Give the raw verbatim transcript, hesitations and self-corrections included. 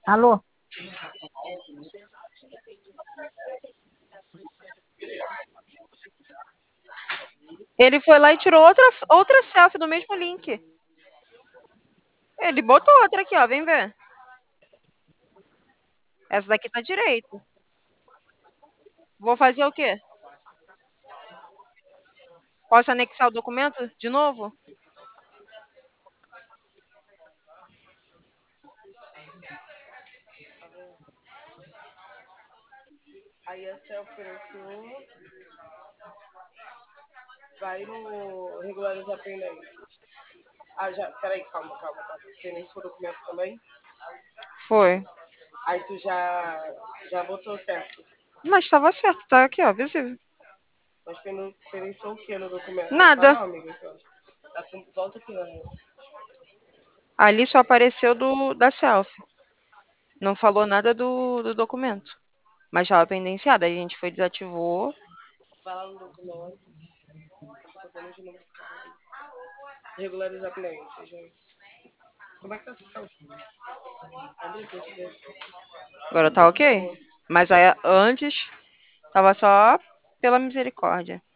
Alô? Ele foi lá e tirou outra, outra selfie do mesmo link. Ele botou outra aqui, ó. Vem ver. Essa daqui tá direito. Vou fazer o quê? Posso anexar o documento de novo? Aí a Cel ofereceu. Vai no regularizar pendências. Ah, já. Peraí, calma, calma, calma. Pendência por documento também? Foi. Aí tu já. Já botou certo. Mas tava certo, tá aqui, ó, visível. Mas pendência o que no documento? Não tá Nada. não, amiga? Aqui, ó. Tá com- Volta aqui, né? Ali só apareceu do da selfie. Não falou nada do, do documento. Mas tava pendenciado. Aí a gente foi, desativou. Vai lá no documento. Tô dando de novo esse caralho. Regularizar pendências, gente. Como é que tá essa selfie? Abre aqui, deixa eu ver. Agora tá ok? Boa. Mas aí antes tava só pela misericórdia.